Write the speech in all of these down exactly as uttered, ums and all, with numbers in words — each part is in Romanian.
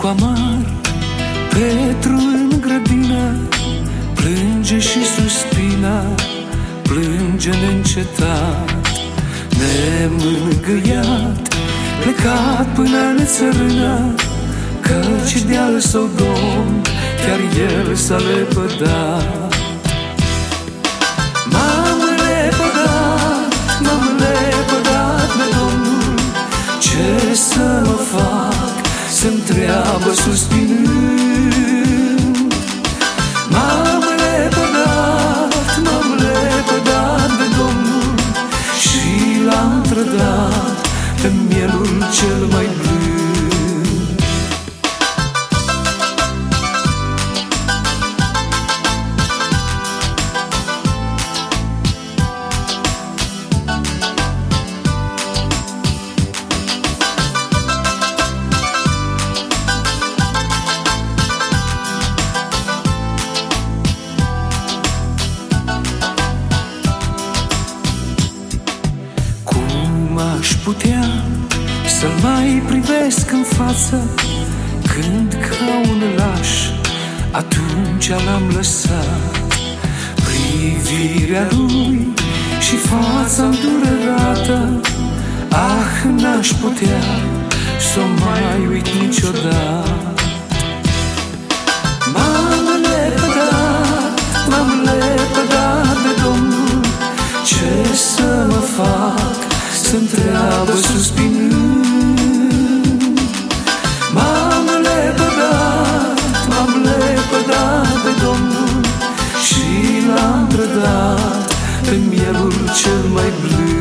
cu amar, Petru în grădină plânge și suspina, plânge neîncetat, nemângâiat, plecat până în țărână, căci de-al său Domn chiar el s-a lepădat. M-am lepădat, m-am lepădat de Domnul, ce să mă fac? Să-mi treabă suspinând. M-am lepădat, m-am lepădat de Domnul și l-am trădat pe mielul cel mai blând. Aș putea să-l mai privesc în față, când ca un laș atunci l-am lăsat. Privirea lui și fața îndurerată, ah, n-aș putea să o mai uit niciodată. M-am lepădat, m-am lepădat de Domnul, ce să mă fac? Să-mi treabă suspinând. M-am lepădat, m-am lepădat de Domnul și l-am trădat pe mielul cel mai blând.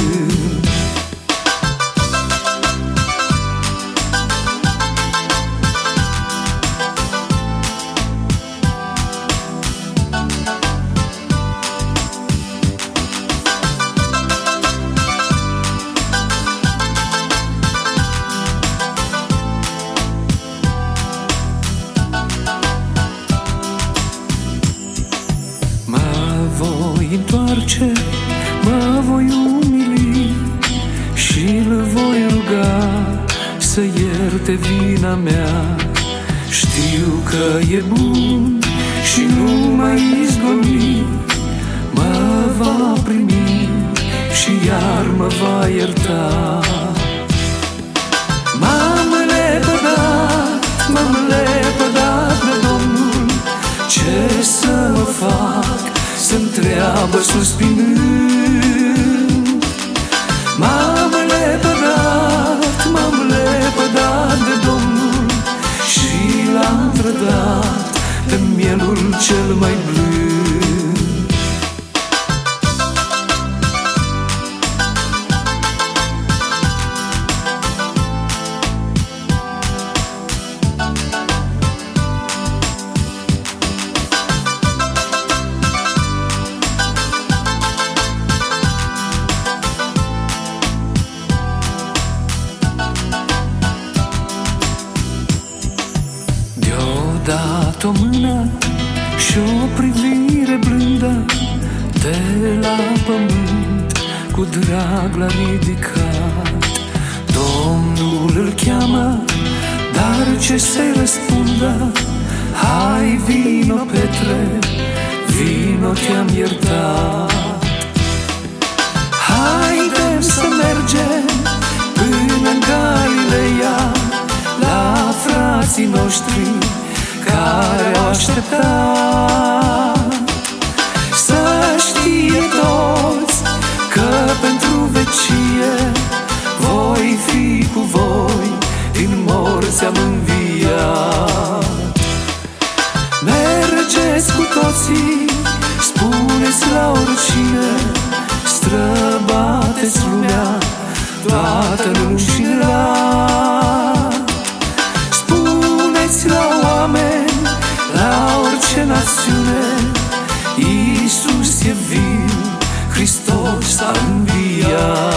Voi întoarce, mă voi umili și-l voi ruga să ierte vina mea. Știu că e bun și nu mai izgoni, mă va primi și iar mă va ierta. M-am lepădat, m-am lepădat de Domnul, ce să mă fac? Să-mi treabă suspinând. M-am lepădat, m-am lepădat de Domnul și l-am trădat pe mielul cel mai blând. Dat o mână și o privire blândă, de la pământ cu drag l-a ridicat. Domnul îl cheamă, dar ce să-i răspundă? Hai, vino, Petre, vino, te-am iertat. Haidem să mergem până în Galileea, la frații noștri care au așteptat. Să știe toți că pentru vecie voi fi cu voi, din morți am înviat. Mergeți cu toții, spuneți la oricine, străbateți lumea, toată luni și rat. Spuneți la oameni, la orice națiune, Iisus e viu, Hristos s-a înviat.